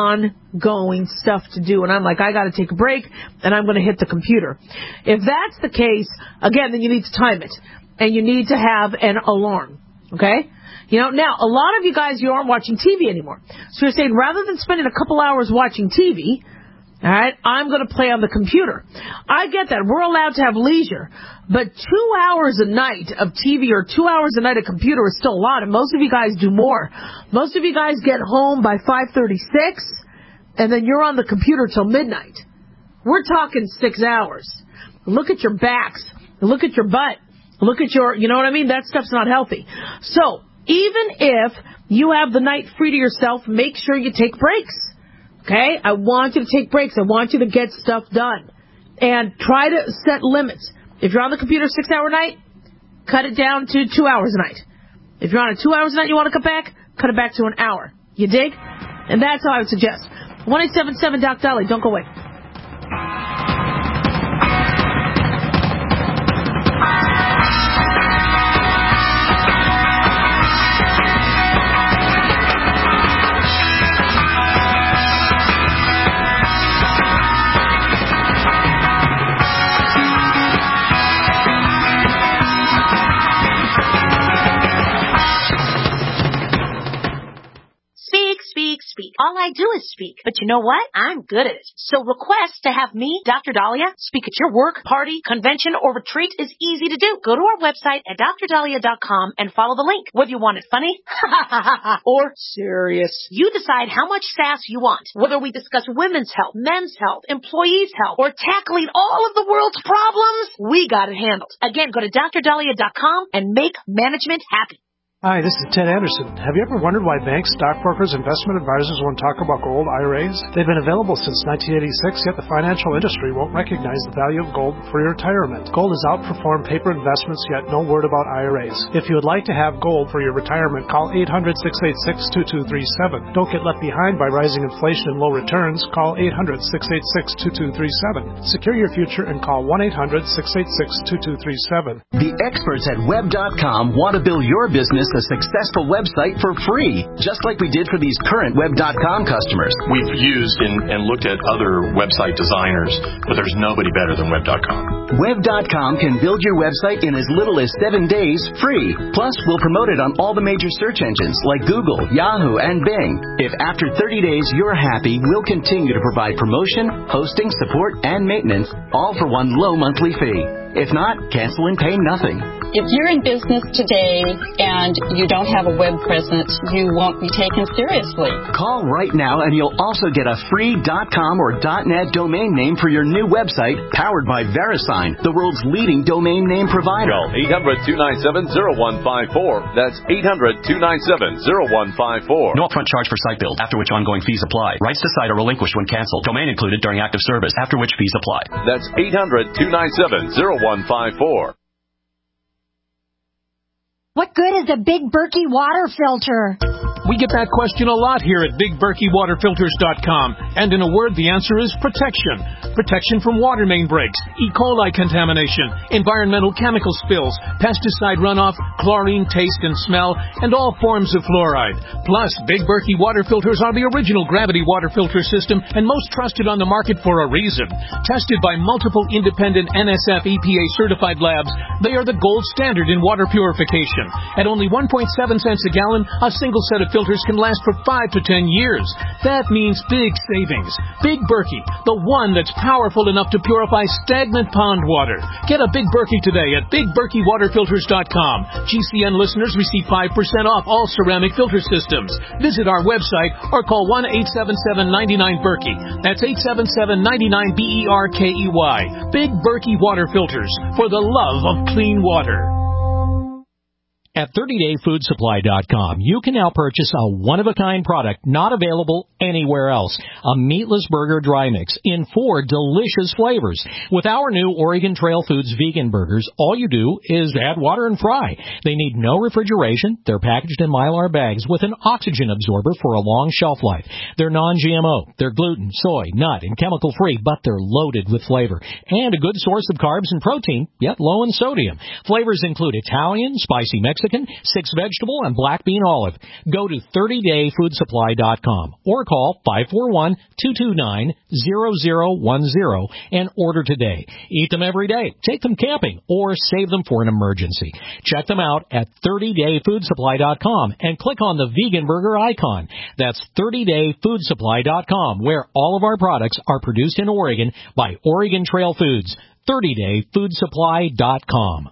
ongoing stuff to do, and I'm like, I got to take a break, and I'm going to hit the computer. If that's the case, again, then you need to time it, and you need to have an alarm, okay? You know, now, a lot of you guys, you aren't watching T V anymore. So you're saying, rather than spending a couple hours watching T V, all right, I'm going to play on the computer. I get that. We're allowed to have leisure. But two hours a night of T V or two hours a night of computer is still a lot, and most of you guys do more. Most of you guys get home by five thirty-six, and then you're on the computer till midnight. We're talking six hours. Look at your backs. Look at your butt. Look at your, you know what I mean? That stuff's not healthy. So, even if you have the night free to yourself, make sure you take breaks. Okay? I want you to take breaks. I want you to get stuff done. And try to set limits. If you're on the computer six hour night, cut it down to two hours a night. If you're on a two hours a night you want to cut back, cut it back to an hour. You dig? And that's how I would suggest. one eight seven seven Doc Dolly. Don't go away. Speak. All I do is speak. But you know what? I'm good at it. So request to have me, Doctor Dahlia, speak at your work, party, convention, or retreat is easy to do. Go to our website at dr dahlia dot com and follow the link. Whether you want it funny or serious, you decide how much sass you want. Whether we discuss women's health, men's health, employees' health, or tackling all of the world's problems, we got it handled. Again, go to dr dahlia dot com and make management happy. Hi, this is Ted Anderson. Have you ever wondered why banks, stockbrokers, investment advisors won't talk about gold I R As? They've been available since nineteen eighty-six, yet the financial industry won't recognize the value of gold for your retirement. Gold has outperformed paper investments, yet no word about I R As. If you would like to have gold for your retirement, call eight hundred, six eight six, two two three seven. Don't get left behind by rising inflation and low returns. Call eight hundred, six eight six, two two three seven. Secure your future and call one eight hundred, six eight six, two two three seven. The experts at web dot com want to build your business a successful website for free, just like we did for these current web dot com customers. We've used and, and looked at other website designers, but there's nobody better than web dot com. web dot com can build your website in as little as seven days free. Plus, we'll promote it on all the major search engines like Google, Yahoo, and Bing. If after thirty days you're happy, we'll continue to provide promotion, hosting, support, and maintenance, all for one low monthly fee. If not, cancel and pay nothing. If you're in business today and you don't have a web presence, you won't be taken seriously. Call right now and you'll also get a free .com or .net domain name for your new website, powered by VeriSign, the world's leading domain name provider. Call eight hundred, two nine seven, zero one five four. That's eight hundred, two nine seven, zero one five four. No upfront charge for site build, after which ongoing fees apply. Rights to site are relinquished when canceled. Domain included during active service, after which fees apply. That's eight hundred, two nine seven, zero one five four. What good is a Big Berkey water filter? We get that question a lot here at big berkey water filters dot com. And in a word, the answer is protection. Protection from water main breaks, E. coli contamination, environmental chemical spills, pesticide runoff, chlorine taste and smell, and all forms of fluoride. Plus, Big Berkey water filters are the original gravity water filter system and most trusted on the market for a reason. Tested by multiple independent N S F E P A certified labs, they are the gold standard in water purification. At only one point seven cents a gallon, a single set of filters can last for five to ten years. That means big savings. Big Berkey, the one that's powerful enough to purify stagnant pond water. Get a Big Berkey today at big berkey water filters dot com. G C N listeners receive five percent off all ceramic filter systems. Visit our website or call one eight seven seven, nine nine, Berkey. That's eight seven seven, nine nine, B E R K E Y. Big Berkey water filters, for the love of clean water. At thirty day food supply dot com, you can now purchase a one-of-a-kind product not available anywhere else. A meatless burger dry mix in four delicious flavors. With our new Oregon Trail Foods vegan burgers, all you do is add water and fry. They need no refrigeration. They're packaged in Mylar bags with an oxygen absorber for a long shelf life. They're non G M O. They're gluten, soy, nut, and chemical-free, but they're loaded with flavor. And a good source of carbs and protein, yet low in sodium. Flavors include Italian, spicy Mexican, six vegetable, and black bean olive. Go to thirty day food supply dot com or call five four one, two two nine, zero zero one zero and order today. Eat them every day, take them camping, or save them for an emergency. Check them out at thirty day food supply dot com and click on the vegan burger icon. That's thirty day food supply dot com, where all of our products are produced in Oregon by Oregon Trail Foods. thirty day food supply dot com.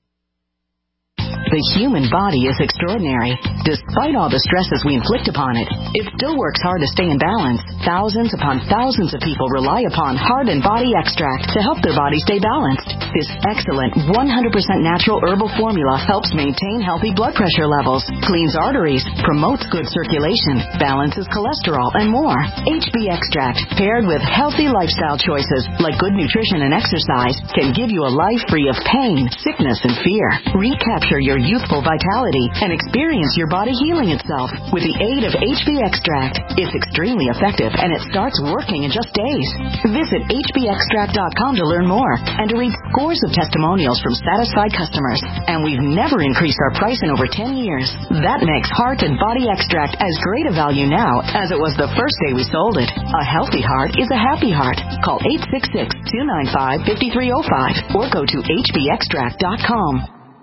The human body is extraordinary. Despite all the stresses we inflict upon it, it still works hard to stay in balance. Thousands upon thousands of people rely upon Heart and Body Extract to help their body stay balanced. This excellent one hundred percent natural herbal formula helps maintain healthy blood pressure levels, cleans arteries, promotes good circulation, balances cholesterol, and more. H B Extract, paired with healthy lifestyle choices like good nutrition and exercise, can give you a life free of pain, sickness, and fear. Recapture your youthful vitality and experience your body healing itself with the aid of H B Extract. It's extremely effective and it starts working in just days. Visit H B extract dot com to learn more and to read scores of testimonials from satisfied customers. And we've never increased our price in over ten years. That makes Heart and Body Extract as great a value now as it was the first day we sold it. A healthy heart is a happy heart. Call eight six six, two nine five, five three zero five or go to H B extract dot com.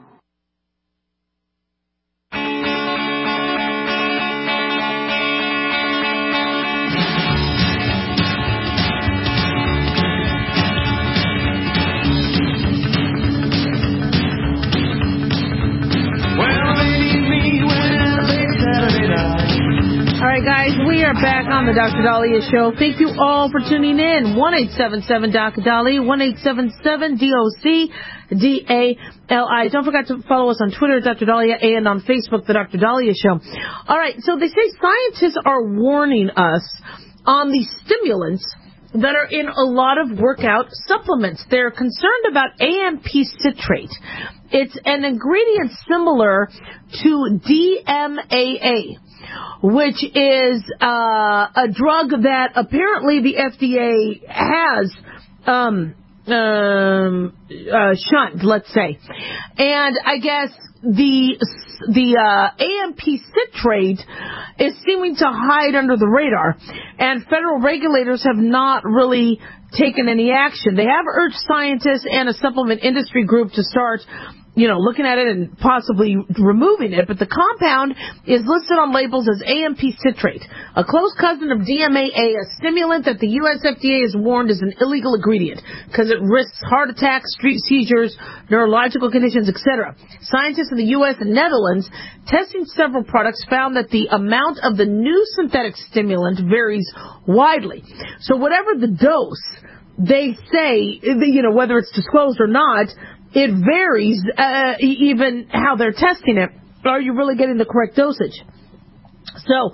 All right, guys, we are back on the Doctor Dahlia Show. Thank you all for tuning in. one eight seven seven, D O C, one eight seven seven, D O C. D A L I. Don't forget to follow us on Twitter, Doctor Dahlia, and on Facebook, The Doctor Dahlia Show. All right, so they say scientists are warning us on the stimulants that are in a lot of workout supplements. They're concerned about A M P citrate. It's an ingredient similar to D M A A, which is uh, a drug that apparently the F D A has um, um, uh, shunned, let's say. And I guess the the uh, A M P citrate is seeming to hide under the radar, and federal regulators have not really taken any action. They have urged scientists and a supplement industry group to start, you know, looking at it and possibly removing it, but the compound is listed on labels as A M P citrate, a close cousin of D M A A, a stimulant that the U S F D A has warned is an illegal ingredient because it risks heart attacks, street seizures, neurological conditions, et cetera. Scientists in the U S and Netherlands testing several products found that the amount of the new synthetic stimulant varies widely. So whatever the dose, they say, you know, whether it's disclosed or not, it varies, uh, even how they're testing it. Are you really getting the correct dosage? So,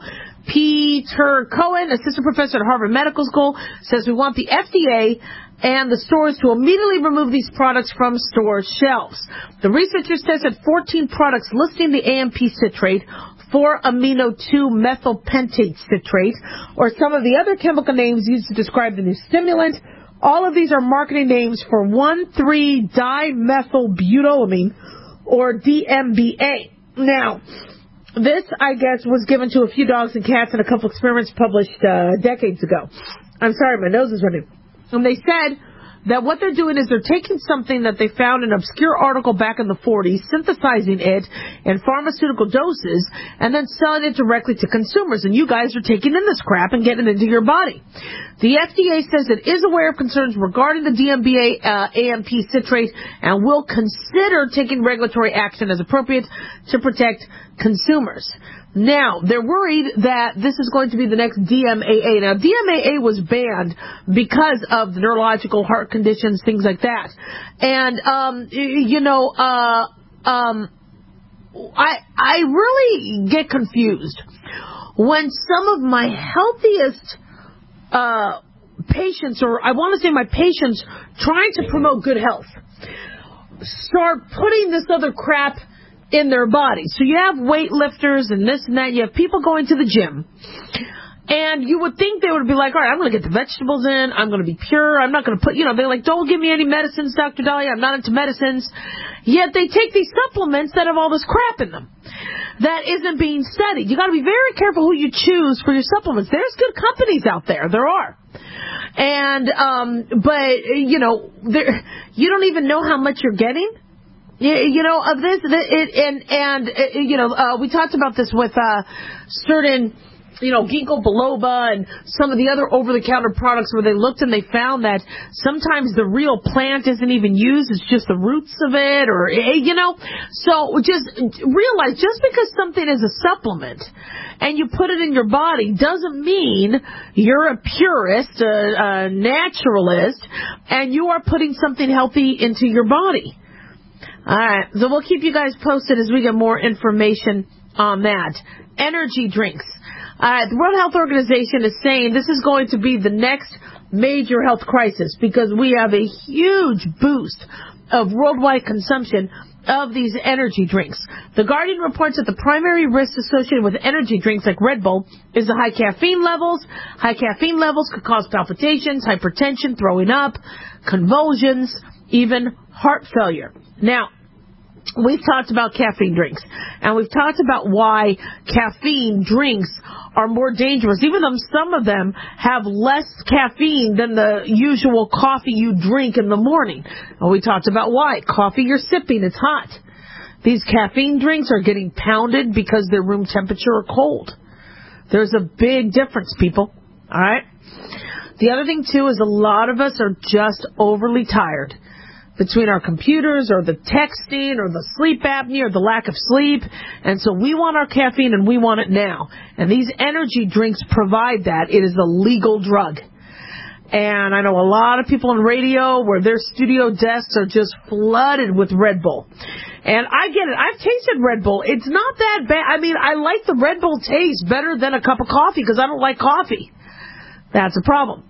Peter Cohen, assistant professor at Harvard Medical School, says we want the F D A and the stores to immediately remove these products from store shelves. The researchers tested fourteen products listing the A M P citrate, four amino two methylpentate citrate, or some of the other chemical names used to describe the new stimulant. All of these are marketing names for one three dimethylbutylamine, or D M B A. Now, this, I guess, was given to a few dogs and cats in a couple experiments published uh, decades ago. I'm sorry, my nose is running. And they said that what they're doing is they're taking something that they found in an obscure article back in the forties, synthesizing it in pharmaceutical doses, and then selling it directly to consumers. And you guys are taking in this crap and getting it into your body. The F D A says it is aware of concerns regarding the D M B A, uh, A M P citrate and will consider taking regulatory action as appropriate to protect consumers. Now, they're worried that this is going to be the next D M A A. Now, D M A A was banned because of the neurological heart conditions, things like that. And, um, you know, uh, um, I, I really get confused when some of my healthiest uh, patients, or I want to say my patients trying to promote good health, start putting this other crap in their body. So you have weightlifters and this and that. You have people going to the gym. And you would think they would be like, all right, I'm going to get the vegetables in. I'm going to be pure. I'm not going to put, you know, they're like, don't give me any medicines, Doctor Dahlia. I'm not into medicines. Yet they take these supplements that have all this crap in them that isn't being studied. You got to be very careful who you choose for your supplements. There's good companies out there. There are. And, um, but, you know, there, you don't even know how much you're getting. You know, of this, it, and, and, uh, you know, uh, we talked about this with, uh, certain, you know, ginkgo biloba and some of the other over-the-counter products where they looked and they found that sometimes the real plant isn't even used, it's just the roots of it, or, you know, so just realize just because something is a supplement and you put it in your body doesn't mean you're a purist, a, a naturalist, and you are putting something healthy into your body. All right, so we'll keep you guys posted as we get more information on that. Energy drinks. All right, the World Health Organization is saying this is going to be the next major health crisis because we have a huge boost of worldwide consumption of these energy drinks. The Guardian reports that the primary risks associated with energy drinks like Red Bull is the high caffeine levels. High caffeine levels could cause palpitations, hypertension, throwing up, convulsions, even heart failure. Now, we've talked about caffeine drinks, and we've talked about why caffeine drinks are more dangerous, even though some of them have less caffeine than the usual coffee you drink in the morning. And we talked about why. Coffee you're sipping, it's hot. These caffeine drinks are getting pounded because they're room temperature or cold. There's a big difference, people. All right? The other thing, too, is a lot of us are just overly tired. Between our computers or the texting or the sleep apnea or the lack of sleep. And so we want our caffeine and we want it now. And these energy drinks provide that. It is a legal drug. And I know a lot of people on radio where their studio desks are just flooded with Red Bull. And I get it. I've tasted Red Bull. It's not that bad. I mean, I like the Red Bull taste better than a cup of coffee because I don't like coffee. That's a problem.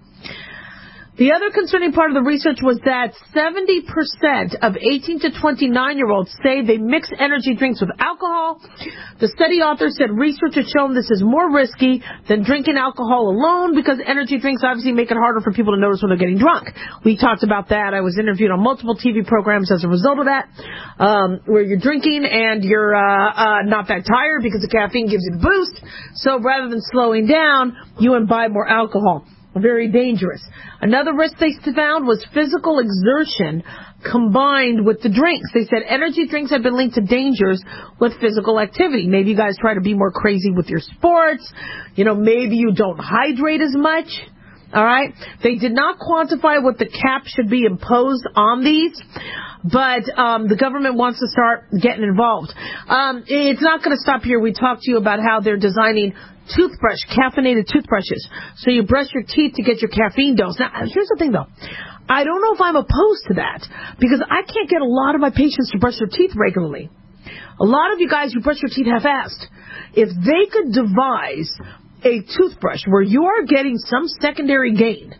The other concerning part of the research was that seventy percent of eighteen to twenty-nine-year-olds say they mix energy drinks with alcohol. The study author said research has shown this is more risky than drinking alcohol alone because energy drinks obviously make it harder for people to notice when they're getting drunk. We talked about that. I was interviewed on multiple T V programs as a result of that, um, where you're drinking and you're uh, uh, not that tired because the caffeine gives you the boost. So rather than slowing down, you imbibe more alcohol. Very dangerous. Another risk they found was physical exertion combined with the drinks. They said energy drinks have been linked to dangers with physical activity. Maybe you guys try to be more crazy with your sports. You know, maybe you don't hydrate as much. All right? They did not quantify what the cap should be imposed on these, but um, the government wants to start getting involved. Um, it's not going to stop here. We talked to you about how they're designing toothbrush, caffeinated toothbrushes. So you brush your teeth to get your caffeine dose. Now, here's the thing, though. I don't know if I'm opposed to that because I can't get a lot of my patients to brush their teeth regularly. A lot of you guys, you brush your teeth half-assed. If they could devise a toothbrush where you are getting some secondary gain,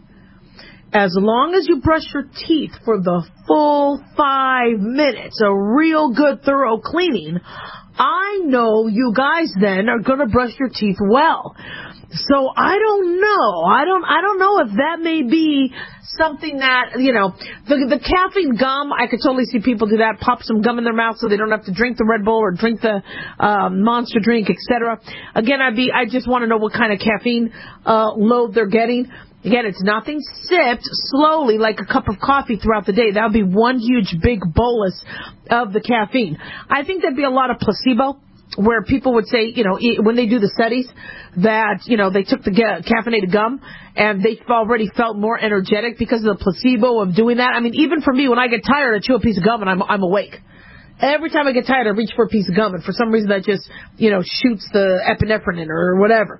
as long as you brush your teeth for the full five minutes, a real good thorough cleaning, I know you guys then are going to brush your teeth well. So I don't know. I don't. I don't know if that may be something that, you know, the the caffeine gum. I could totally see people do that. Pop some gum in their mouth so they don't have to drink the Red Bull or drink the um, Monster drink, et cetera. Again, I'd be. I just want to know what kind of caffeine uh, load they're getting. Again, it's nothing sipped slowly like a cup of coffee throughout the day. That would be one huge big bolus of the caffeine. I think there'd be a lot of placebo where people would say, you know, when they do the studies that, you know, they took the caffeinated gum and they already felt more energetic because of the placebo of doing that. I mean, even for me, when I get tired, I chew a piece of gum and I'm, I'm awake. Every time I get tired, I reach for a piece of gum, and for some reason that just, you know, shoots the epinephrine or whatever.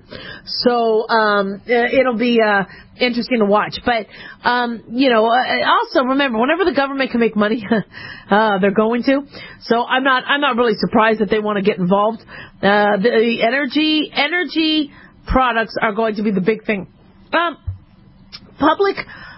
So um, it'll be uh, interesting to watch. But, um, you know, also remember, whenever the government can make money, uh, they're going to. So I'm not I'm not really surprised that they want to get involved. Uh, the energy energy products are going to be the big thing. Um, public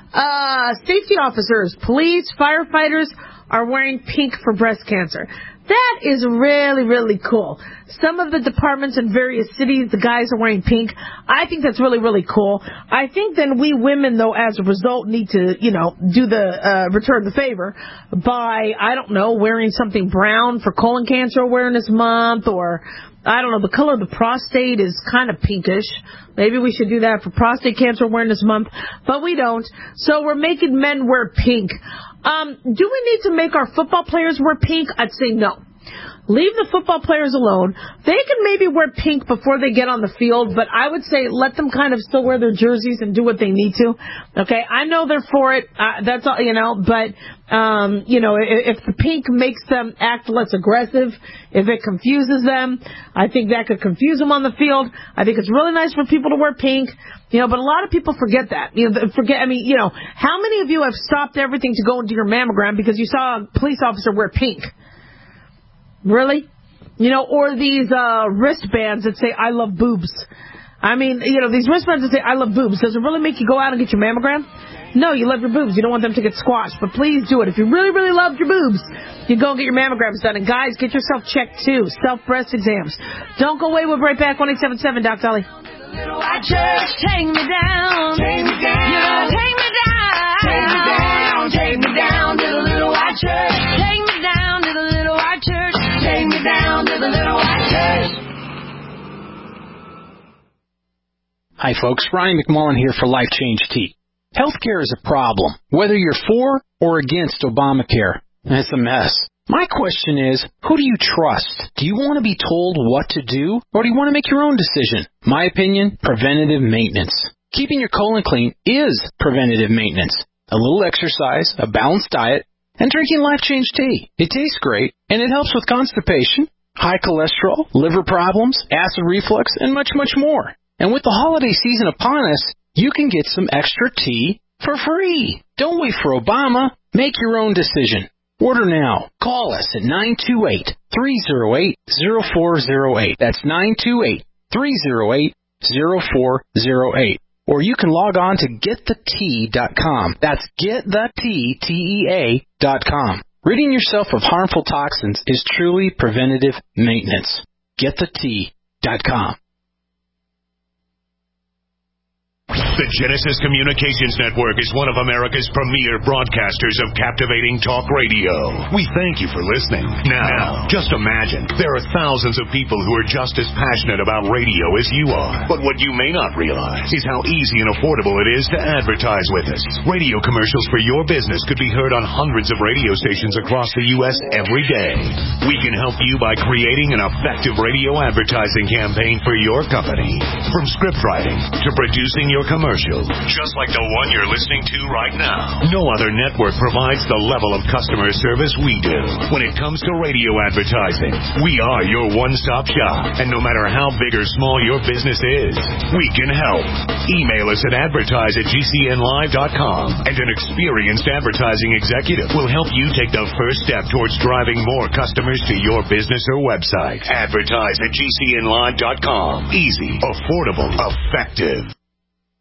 uh, safety officers, police, firefighters are wearing pink for breast cancer. That is really, really cool. Some of the departments in various cities, the guys are wearing pink. I think that's really, really cool. I think then we women, though, as a result, need to, you know, do the, uh, return the favor by, I don't know, wearing something brown for colon cancer awareness month, or, I don't know, the color of the prostate is kind of pinkish. Maybe we should do that for prostate cancer awareness month, but we don't. So we're making men wear pink. Um, do we need to make our football players wear pink? I'd say no. Leave the football players alone. They can maybe wear pink before they get on the field, but I would say let them kind of still wear their jerseys and do what they need to. Okay, I know they're for it. Uh, that's all, you know, but, um, you know, if, if the pink makes them act less aggressive, if it confuses them, I think that could confuse them on the field. I think it's really nice for people to wear pink, you know, but a lot of people forget that. You know, forget, I mean, you know, how many of you have stopped everything to go into your mammogram because you saw a police officer wear pink? Really? You know, or these uh, wristbands that say, I love boobs. I mean, you know, these wristbands that say, I love boobs. Does it really make you go out and get your mammogram? No, you love your boobs. You don't want them to get squashed. But please do it. If you really, really loved your boobs, you go and get your mammograms done. And guys, get yourself checked too. Self-breast exams. Don't go away. We'll be right back. one eight seven seven, Doc Dolly. Just take me down. Take me down. You know, take me down. Take me down. Take me down to the little white church. Take me down to the little white church. Take me down to the little white church. Hi, folks. Ryan McMullen here for Life Change Tea. Healthcare is a problem, whether you're for or against Obamacare. It's a mess. My question is, who do you trust? Do you want to be told what to do, or do you want to make your own decision? My opinion, preventative maintenance. Keeping your colon clean is preventative maintenance. A little exercise, a balanced diet, and drinking Life Change Tea. It tastes great, and it helps with constipation, high cholesterol, liver problems, acid reflux, and much, much more. And with the holiday season upon us, you can get some extra tea for free. Don't wait for Obama. Make your own decision. Order now. Call us at nine two eight, three oh eight, oh four oh eight. That's nine two eight, three oh eight, oh four oh eight. Or you can log on to get the tea dot com. That's get the tea, T E A dot com. Ridding yourself of harmful toxins is truly preventative maintenance. get the tea dot com. The Genesis Communications Network is one of America's premier broadcasters of captivating talk radio. We thank you for listening. Now, just imagine, there are thousands of people who are just as passionate about radio as you are. But what you may not realize is how easy and affordable it is to advertise with us. Radio commercials for your business could be heard on hundreds of radio stations across the U S every day. We can help you by creating an effective radio advertising campaign for your company. From script writing to producing your commercial, just like the one you're listening to right now. No other network provides the level of customer service we do. When it comes to radio advertising, we are your one-stop shop. And no matter how big or small your business is, we can help. Email us at advertise at G C N live dot com, and an experienced advertising executive will help you take the first step towards driving more customers to your business or website. Advertise at G C N live dot com. Easy, affordable, effective.